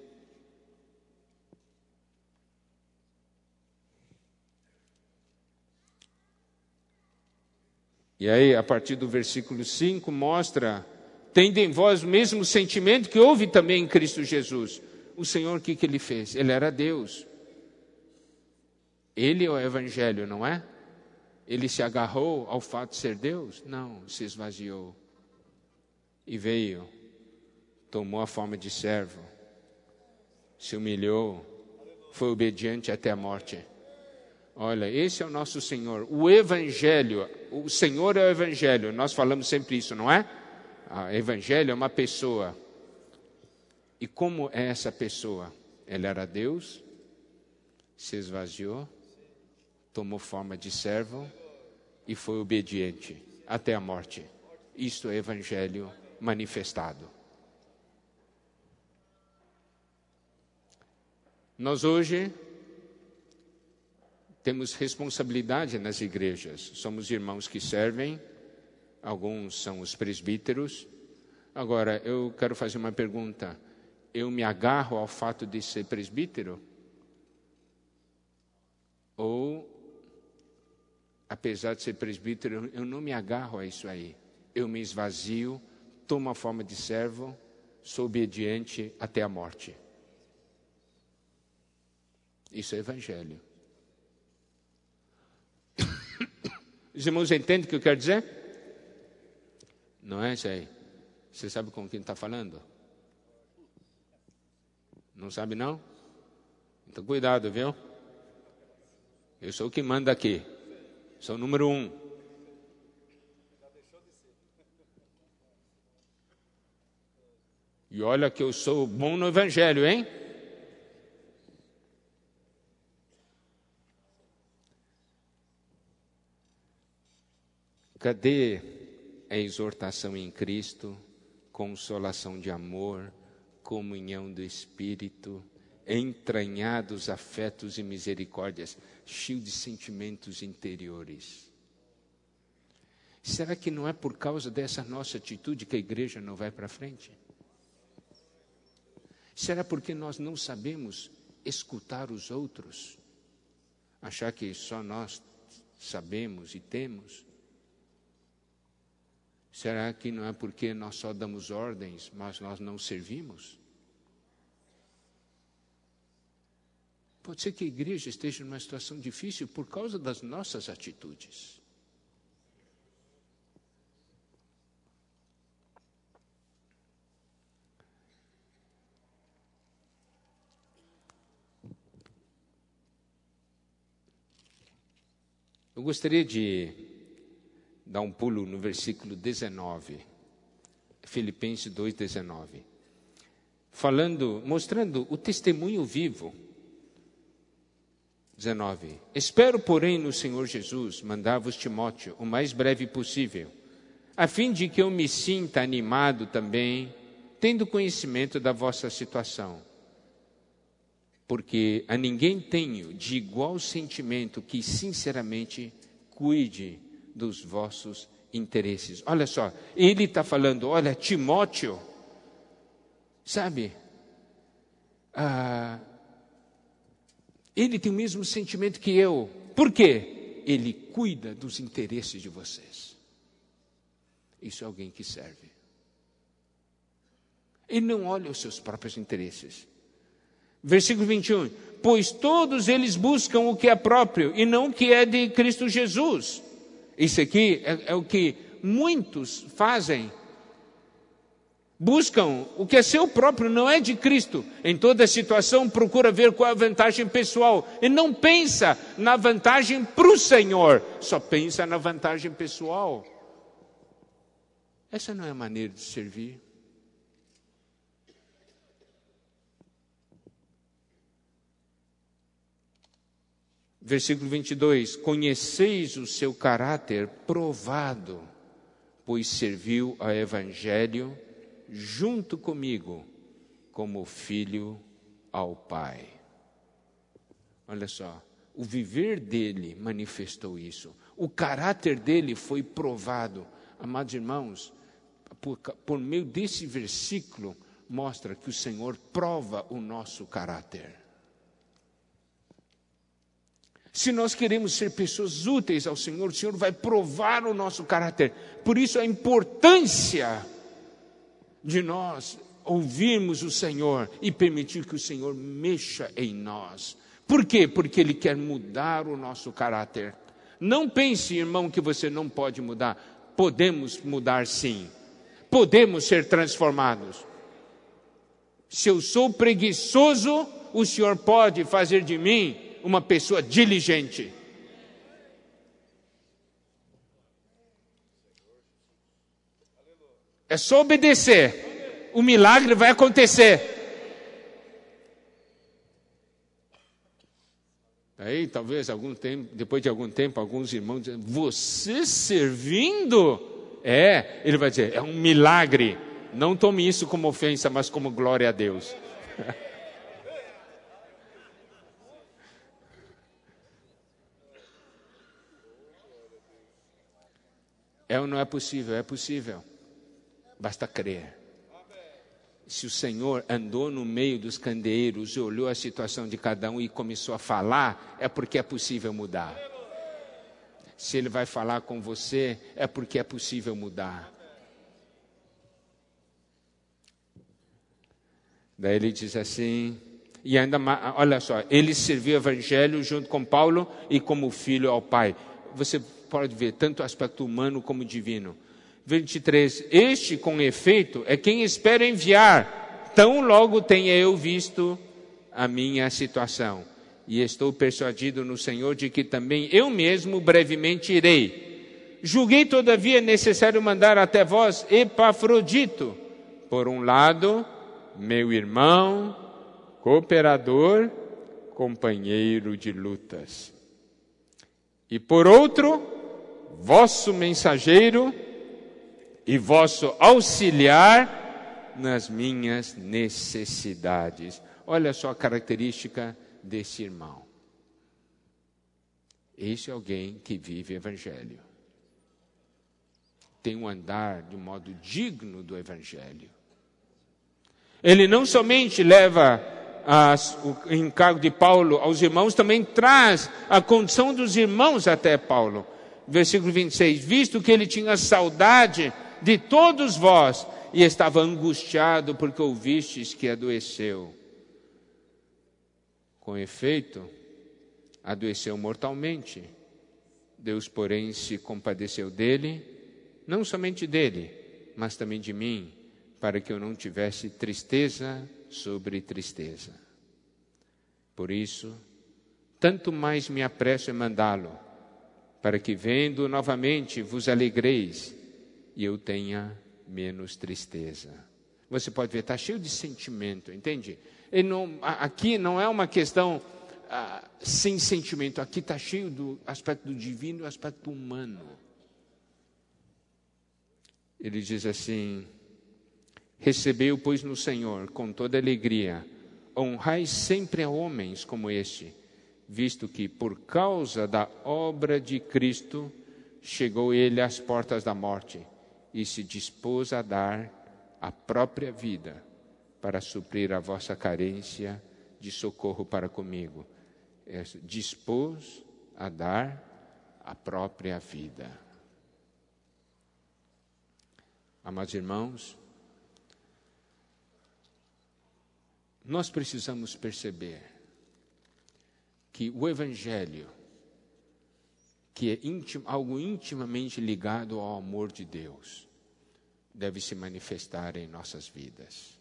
E aí, a partir do versículo 5, mostra, tende em vós o mesmo sentimento que houve também em Cristo Jesus. O Senhor, o que ele fez? Ele era Deus. Ele é o Evangelho, não é? Ele se agarrou ao fato de ser Deus? Não, se esvaziou. E veio, tomou a forma de servo, se humilhou, foi obediente até a morte. Olha, esse é o nosso Senhor. O Evangelho, o Senhor é o Evangelho. Nós falamos sempre isso, não é? O Evangelho é uma pessoa. E como é essa pessoa? Ele era Deus, se esvaziou, tomou forma de servo e foi obediente até a morte. Isto é Evangelho manifestado. Nós hoje temos responsabilidade nas igrejas. Somos irmãos que servem, alguns são os presbíteros. Agora, eu quero fazer uma pergunta. Eu me agarro ao fato de ser presbítero? Ou, apesar de ser presbítero, eu não me agarro a isso aí. Eu me esvazio, tomo a forma de servo, sou obediente até a morte. Isso é Evangelho. Os irmãos entendem o que eu quero dizer? Não é isso aí? Você sabe com quem está falando? Não sabe não? Então cuidado, viu? Eu sou o que manda aqui. Sou o número 1. E olha que eu sou bom no Evangelho, hein? Cadê a exortação em Cristo, consolação de amor, comunhão do Espírito, entranhados afetos e misericórdias, cheio de sentimentos interiores? Será que não é por causa dessa nossa atitude que a igreja não vai para frente? Será porque nós não sabemos escutar os outros? Achar que só nós sabemos e temos? Será que não é porque nós só damos ordens, mas nós não servimos? Pode ser que a igreja esteja numa situação difícil por causa das nossas atitudes. Eu gostaria de dar um pulo no versículo 19, Filipenses 2:19, mostrando o testemunho vivo. 19. Espero, porém, no Senhor Jesus, mandar-vos Timóteo o mais breve possível, a fim de que eu me sinta animado também, tendo conhecimento da vossa situação. Porque a ninguém tenho de igual sentimento que sinceramente cuide dos vossos interesses. Olha só, ele está falando, olha, Timóteo, sabe, ele tem o mesmo sentimento que eu. Por quê? Ele cuida dos interesses de vocês. Isso é alguém que serve. Ele não olha os seus próprios interesses. Versículo 21. Pois todos eles buscam o que é próprio e não o que é de Cristo Jesus. Isso aqui é o que muitos fazem Buscam o que é seu próprio, não é de Cristo. Em toda situação procura ver qual é a vantagem pessoal. E não pensa na vantagem para o Senhor, só pensa na vantagem pessoal. Essa não é a maneira de servir. Versículo 22, conheceis o seu caráter provado, pois serviu ao Evangelho junto comigo, como filho ao Pai. Olha só, o viver dele manifestou isso. O caráter dele foi provado. Amados irmãos, por meio desse versículo, mostra que o Senhor prova o nosso caráter. Se nós queremos ser pessoas úteis ao Senhor, o Senhor vai provar o nosso caráter. Por isso a importância de nós ouvirmos o Senhor e permitir que o Senhor mexa em nós. Por quê? Porque Ele quer mudar o nosso caráter. Não pense, irmão, que você não pode mudar. Podemos mudar sim. Podemos ser transformados. Se eu sou preguiçoso, o Senhor pode fazer de mim uma pessoa diligente. É só obedecer. O milagre vai acontecer. Aí, talvez, depois de algum tempo, alguns irmãos dizem, você servindo? Ele vai dizer, é um milagre. Não tome isso como ofensa, mas como glória a Deus. É ou não é possível? É possível. Basta crer. Se o Senhor andou no meio dos candeeiros e olhou a situação de cada um e começou a falar, é porque é possível mudar. Se Ele vai falar com você, é porque é possível mudar. Daí ele diz assim, e ainda mais, olha só, ele serviu o Evangelho junto com Paulo e como filho ao Pai. Você pode ver tanto o aspecto humano como divino. 23, este com efeito é quem espero enviar, tão logo tenha eu visto a minha situação. E estou persuadido no Senhor de que também eu mesmo brevemente irei. Julguei todavia necessário mandar até vós Epafrodito, por um lado, meu irmão, cooperador, companheiro de lutas. E por outro, vosso mensageiro e vosso auxiliar nas minhas necessidades. Olha só a característica desse irmão. Esse é alguém que vive o Evangelho. Tem um andar de modo digno do Evangelho. Ele não somente leva o encargo de Paulo aos irmãos, também traz a condição dos irmãos até Paulo. Versículo 26, visto que ele tinha saudade de todos vós e estava angustiado porque ouvistes que adoeceu. Com efeito, adoeceu mortalmente. Deus, porém, se compadeceu dele, não somente dele, mas também de mim, para que eu não tivesse tristeza sobre tristeza. Por isso, tanto mais me apresso em mandá-lo, para que vendo novamente vos alegreis e eu tenha menos tristeza. Você pode ver, está cheio de sentimento, entende? Aqui não é uma questão sem sentimento, aqui está cheio do aspecto do divino e do aspecto humano. Ele diz assim, recebei-o, pois, no Senhor, com toda alegria, honrai sempre a homens como este, visto que, por causa da obra de Cristo, chegou ele às portas da morte e se dispôs a dar a própria vida para suprir a vossa carência de socorro para comigo. Dispôs a dar a própria vida. Amados irmãos, nós precisamos perceber que o Evangelho, que é algo intimamente ligado ao amor de Deus, deve se manifestar em nossas vidas.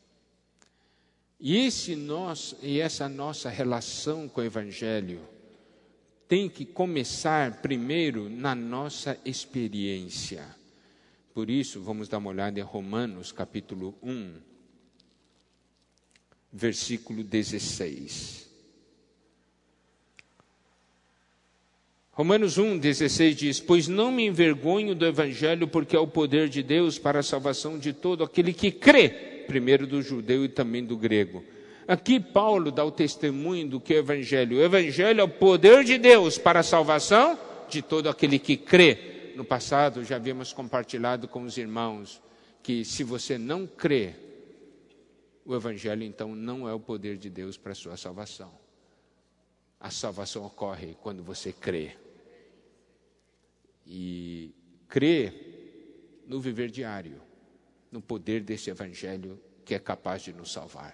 E essa nossa relação com o Evangelho tem que começar primeiro na nossa experiência. Por isso, vamos dar uma olhada em Romanos, capítulo 1, versículo 16. Romanos 1, 16 diz: pois não me envergonho do Evangelho, porque é o poder de Deus para a salvação de todo aquele que crê, primeiro do judeu e também do grego. Aqui Paulo dá o testemunho do que é o Evangelho. O Evangelho é o poder de Deus para a salvação de todo aquele que crê. No passado já havíamos compartilhado com os irmãos que se você não crê, o Evangelho então não é o poder de Deus para a sua salvação. A salvação ocorre quando você crê. E crê no viver diário, no poder desse Evangelho que é capaz de nos salvar.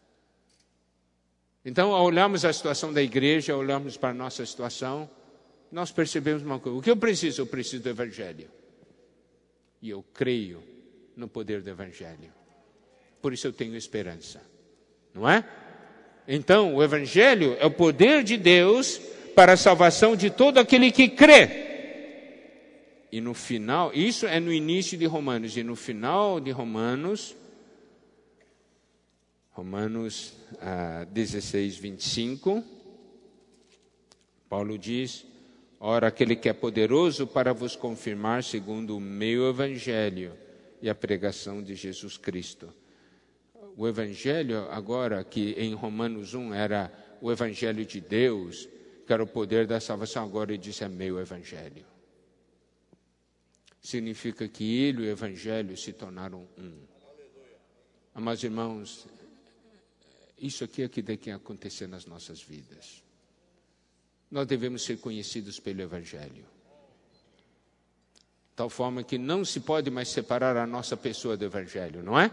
Então, ao olharmos a situação da igreja, ao olharmos para a nossa situação, nós percebemos uma coisa: o que eu preciso? Eu preciso do Evangelho. E eu creio no poder do Evangelho. Por isso eu tenho esperança. Não é? Então, o Evangelho é o poder de Deus para a salvação de todo aquele que crê. E no final, isso é no início de Romanos, e no final de Romanos 16, 25, Paulo diz: ora, aquele que é poderoso para vos confirmar segundo o meu Evangelho e a pregação de Jesus Cristo. O Evangelho agora, que em Romanos 1 era o Evangelho de Deus, que era o poder da salvação, agora ele diz: é meu Evangelho. Significa que ele e o Evangelho se tornaram um. Amados irmãos, isso aqui é que tem que acontecer nas nossas vidas. Nós devemos ser conhecidos pelo Evangelho. Tal forma que não se pode mais separar a nossa pessoa do Evangelho, não é?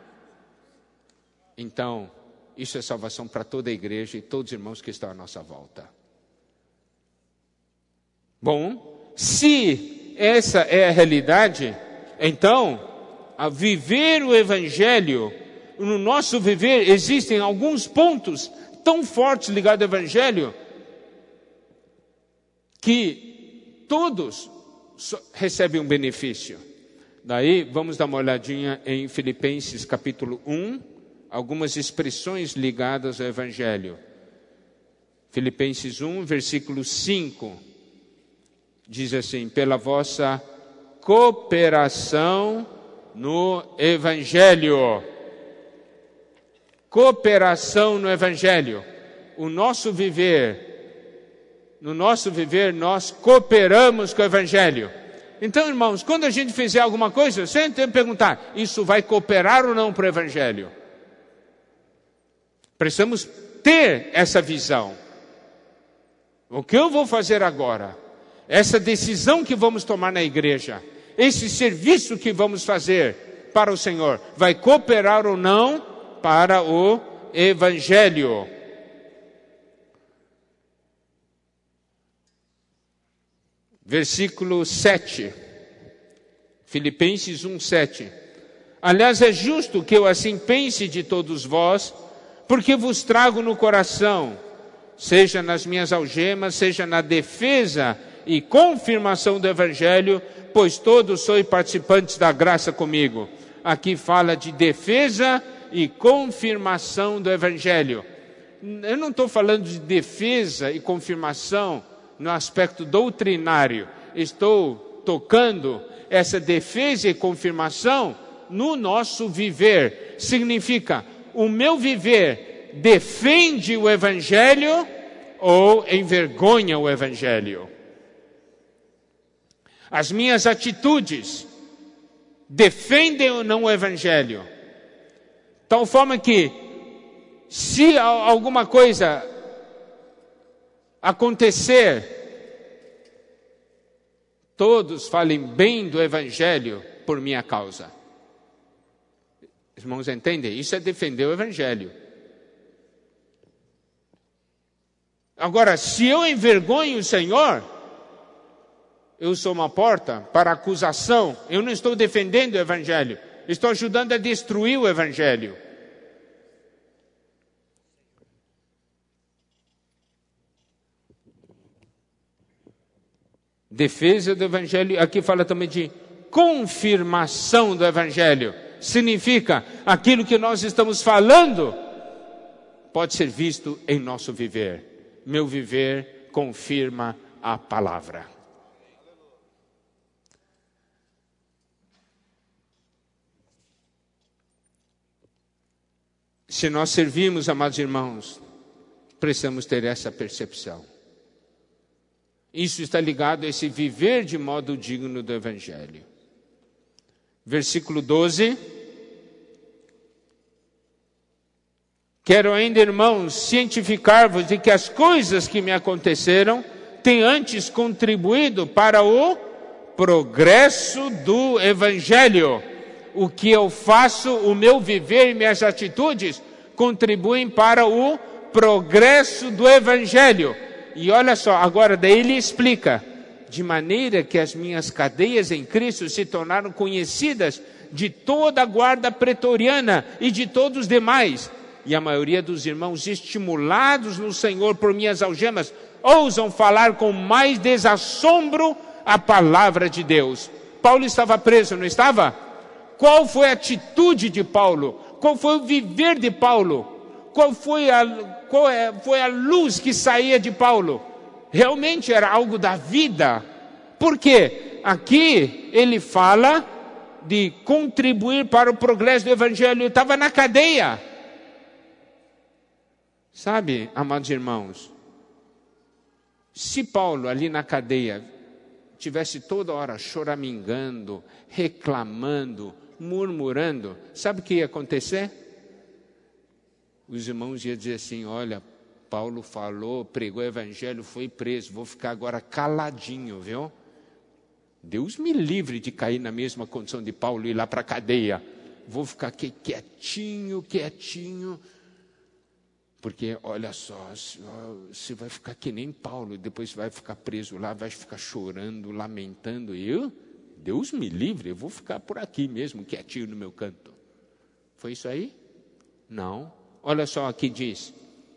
Então, isso é salvação para toda a igreja e todos os irmãos que estão à nossa volta. Bom, se essa é a realidade, então, a viver o Evangelho, no nosso viver existem alguns pontos tão fortes ligados ao Evangelho, que todos recebem um benefício. Daí, vamos dar uma olhadinha em Filipenses capítulo 1, algumas expressões ligadas ao Evangelho. Filipenses 1, versículo 5. Diz assim: pela vossa cooperação no Evangelho. Cooperação no Evangelho. No nosso viver, nós cooperamos com o Evangelho. Então, irmãos, quando a gente fizer alguma coisa, sempre tem que perguntar: isso vai cooperar ou não para o Evangelho? Precisamos ter essa visão. O que eu vou fazer agora? Essa decisão que vamos tomar na igreja, esse serviço que vamos fazer para o Senhor, vai cooperar ou não para o Evangelho? Versículo 7, Filipenses 1, 7. Aliás, é justo que eu assim pense de todos vós, porque vos trago no coração, seja nas minhas algemas, seja na defesa e confirmação do Evangelho, pois todos sois participantes da graça comigo. Aqui fala de defesa e confirmação do Evangelho. Eu não estou falando de defesa e confirmação no aspecto doutrinário. Estou tocando essa defesa e confirmação no nosso viver. Significa, o meu viver defende o Evangelho ou envergonha o Evangelho? As minhas atitudes defendem ou não o Evangelho? Tal forma que, se alguma coisa acontecer, todos falem bem do Evangelho por minha causa. Irmãos, entendem? Isso é defender o Evangelho. Agora, se eu envergonho o Senhor, eu sou uma porta para acusação. Eu não estou defendendo o Evangelho. Estou ajudando a destruir o Evangelho. Defesa do Evangelho, aqui fala também de confirmação do Evangelho. Significa, aquilo que nós estamos falando pode ser visto em nosso viver. Meu viver confirma a palavra. Se nós servimos, amados irmãos, precisamos ter essa percepção. Isso está ligado a esse viver de modo digno do Evangelho. Versículo 12. Quero ainda, irmãos, cientificar-vos de que as coisas que me aconteceram têm antes contribuído para o progresso do Evangelho. O que eu faço, o meu viver e minhas atitudes contribuem para o progresso do Evangelho. E olha só, agora daí ele explica, de maneira que as minhas cadeias em Cristo se tornaram conhecidas de toda a guarda pretoriana e de todos os demais. E a maioria dos irmãos, estimulados no Senhor por minhas algemas, ousam falar com mais desassombro a palavra de Deus. Paulo estava preso, não estava? Qual foi a atitude de Paulo? Qual foi o viver de Paulo? Qual foi a luz que saía de Paulo? Realmente era algo da vida. Por quê? Aqui ele fala de contribuir para o progresso do Evangelho. Ele estava na cadeia. Sabe, amados irmãos, se Paulo ali na cadeia tivesse toda hora choramingando, reclamando, murmurando, sabe o que ia acontecer? Os irmãos iam dizer assim, olha, Paulo falou, pregou o Evangelho, foi preso, vou ficar agora caladinho, viu? Deus me livre de cair na mesma condição de Paulo e ir lá para a cadeia. Vou ficar aqui quietinho, porque olha só, você vai ficar que nem Paulo, depois vai ficar preso lá, vai ficar chorando, lamentando. Deus me livre, eu vou ficar por aqui mesmo, quietinho no meu canto. Foi isso aí? Não. Olha só, aqui diz,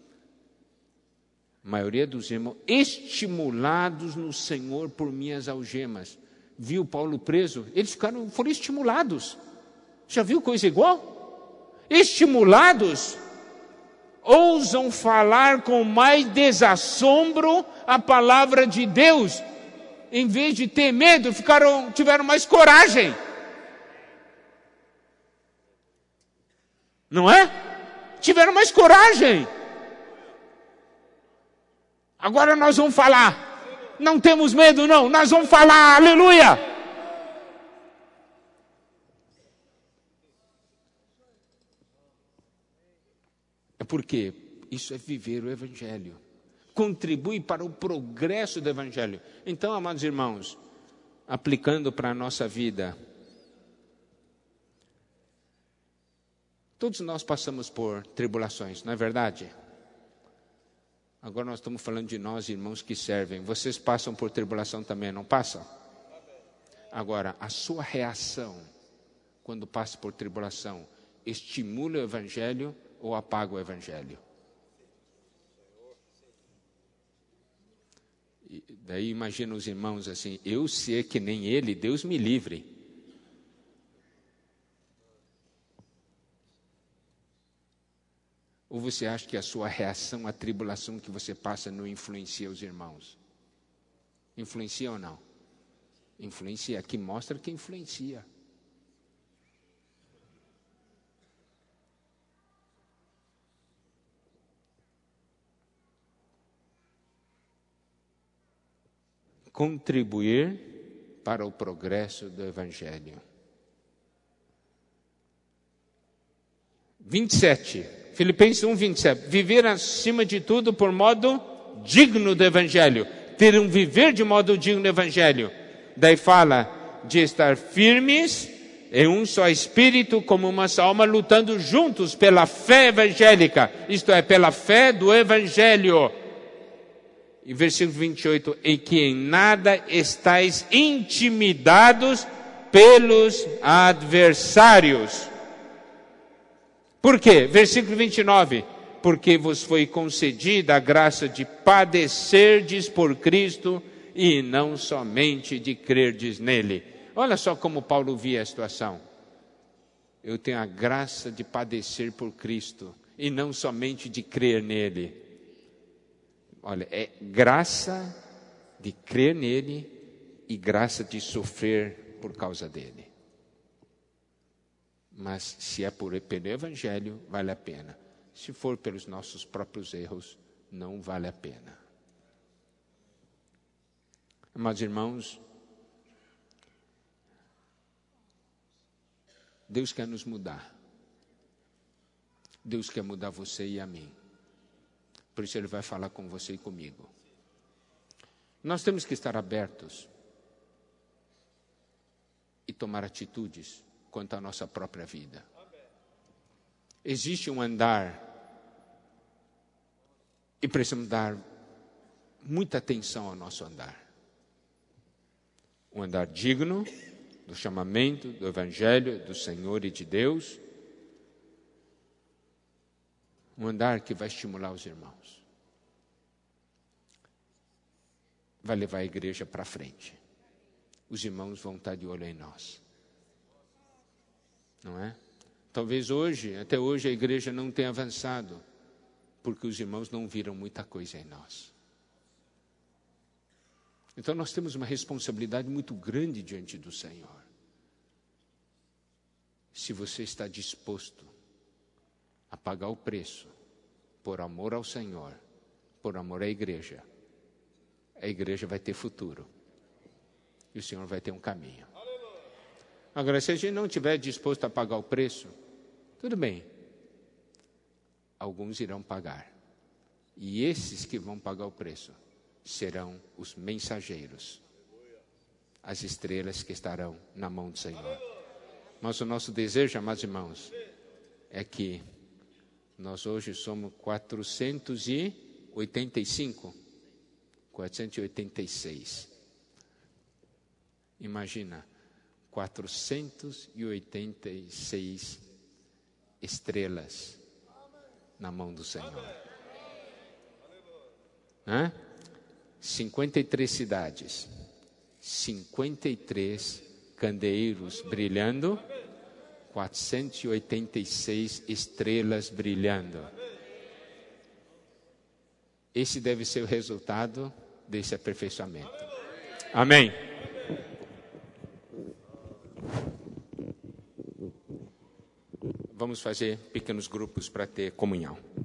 a maioria dos irmãos, estimulados no Senhor por minhas algemas. Viu Paulo preso? Eles foram estimulados. Já viu coisa igual? Estimulados, ousam falar com mais desassombro a palavra de Deus. Em vez de ter medo, tiveram mais coragem. Não é? Tiveram mais coragem. Agora nós vamos falar. Não temos medo, não. Nós vamos falar. Aleluia. É porque isso é viver o Evangelho. Contribui para o progresso do Evangelho. Então, amados irmãos, aplicando para a nossa vida, todos nós passamos por tribulações, não é verdade? Agora nós estamos falando de nós, irmãos que servem. Vocês passam por tribulação também, não passam? Agora, a sua reação, quando passa por tribulação, estimula o Evangelho ou apaga o Evangelho? E daí imagina os irmãos assim, eu ser que nem ele, Deus me livre. Ou você acha que a sua reação à tribulação que você passa não influencia os irmãos? Influencia ou não? Influencia. Aqui mostra que influencia. Contribuir para o progresso do Evangelho. 27. Filipenses 1, 27. Viver acima de tudo por modo digno do Evangelho. Ter um viver de modo digno do Evangelho. Daí fala de estar firmes em um só espírito, como uma só alma, lutando juntos pela fé evangélica. Isto é, pela fé do Evangelho. E versículo 28, em que em nada estáis intimidados pelos adversários. Por quê? Versículo 29. Porque vos foi concedida a graça de padecerdes por Cristo e não somente de crerdes nele. Olha só como Paulo via a situação. Eu tenho a graça de padecer por Cristo e não somente de crer nele. Olha, é graça de crer nele e graça de sofrer por causa dele. Mas se é pelo Evangelho, vale a pena. Se for pelos nossos próprios erros, não vale a pena. Amados irmãos, Deus quer nos mudar. Deus quer mudar você e a mim. Por isso Ele vai falar com você e comigo. Nós temos que estar abertos e tomar atitudes quanto à nossa própria vida. Existe um andar e precisamos dar muita atenção ao nosso andar. Um andar digno do chamamento, do Evangelho, do Senhor e de Deus. Um andar que vai estimular os irmãos. Vai levar a igreja para frente. Os irmãos vão estar de olho em nós. Não é? Talvez hoje, até hoje, a igreja não tenha avançado, porque os irmãos não viram muita coisa em nós. Então nós temos uma responsabilidade muito grande diante do Senhor. Se você está disposto a pagar o preço por amor ao Senhor, por amor à igreja, a igreja vai ter futuro. E o Senhor vai ter um caminho. Agora, se a gente não estiver disposto a pagar o preço, tudo bem. Alguns irão pagar. E esses que vão pagar o preço serão os mensageiros, as estrelas que estarão na mão do Senhor. Mas o nosso desejo, amados irmãos, é que nós hoje somos 486. Imagina, 486 estrelas na mão do Senhor. 53 cidades, 53 candeeiros brilhando, 486 estrelas brilhando. Esse deve ser o resultado desse aperfeiçoamento. Amém. Vamos fazer pequenos grupos para ter comunhão.